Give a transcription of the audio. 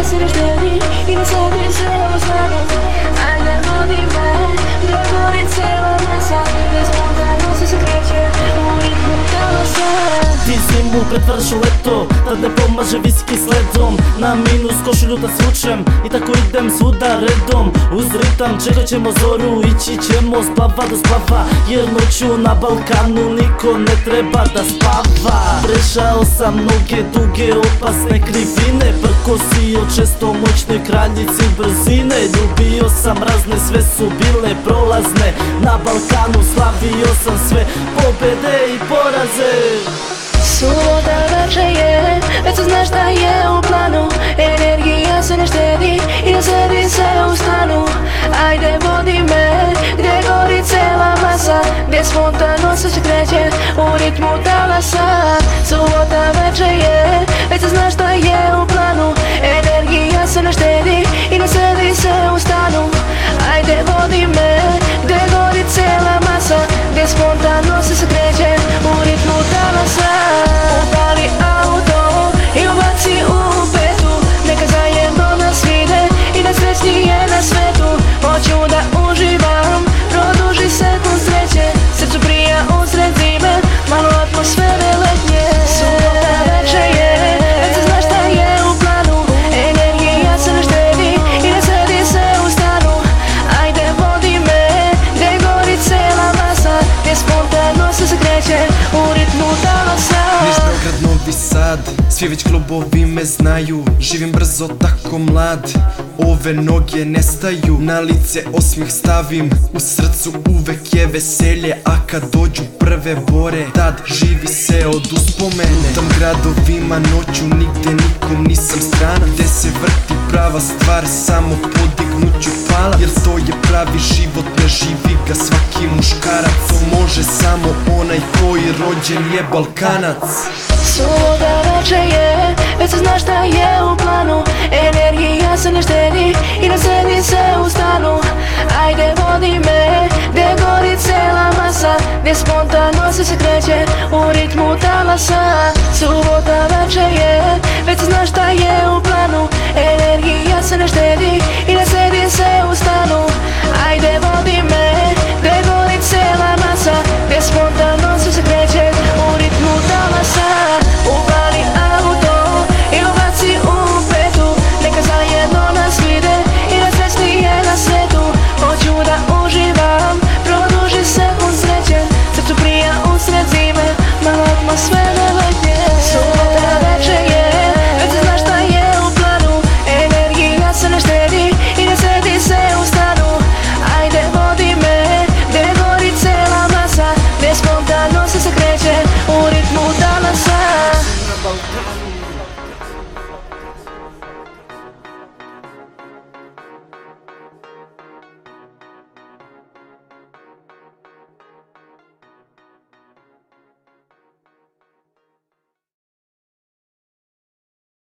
se ne štedi i na sebi se ostanu. Ajde vodi me, gde gori cela masa, gde spontano se kreće u ritmu talasa. Ti zimu pretvaraš u leto, tad ne pomaže viski sledom. Na minus košulju da svučem i tako idem svuda redom. Uz ritam čekat ćemo zoru, ići ćemo splava do splava, jer noću na Balkanu niko ne treba da spava. Prešao sam mnoge duge opasne krivine, prkosio često moćnoj kraljici brzine. Ljubio sam razne, sve su bile prolazne, na Balkanu slavio sam sve pobede i poraze. Subota večer je, već se znaš da je u planu. Energija se ne štedi i ne sedi se u stanu. Ajde vodi me, gdje gori cela masa, gdje spontano sve se kreće u ritmu talasa. Subota večer je, već se znaš da je u planu. Energija se ne štedi i ne sedi se u stanu. Ajde vodi me, gdje gori cela masa, gdje spontano sve se kreće u ritmu talasa. Upali auto i ubaci u petu, neka zajedno nas vide i najsrećnije na svetu. Hoću da uživam, produži sekund sreće, srcu prija usred zime, malo atmosfere letnje. Subota večer je, već se znaš da je u planu. Energija se ne štedi i ne sedi se u stanu. Ajde vodi me, gdje gori cela masa, gdje spontano se kreće u ritmu talasa. Niš Beograd, Novi Sad, svi već klubovi me znaju. Živim brzo, tako mlad, ove noge nestaju. Na lice osmih stavim, u srcu uvek je veselje. A kad dođu prve bore, tad živi se od uspomene. Tam gradovima noću, nigde nikom nisam strana. Gde se vrti prava stvar, samo podignuću pala. Jer to je pravi život, ne živi ga svaki muškarac. To može samo onaj koji rođen je Balkanac. Subota večer je, već se znaš da je u planu. Energija se ne štedi i ne sedi se u stanu. Ajde vodi me, gdje gori cela masa, gdje spontano se kreće u ritmu talasa.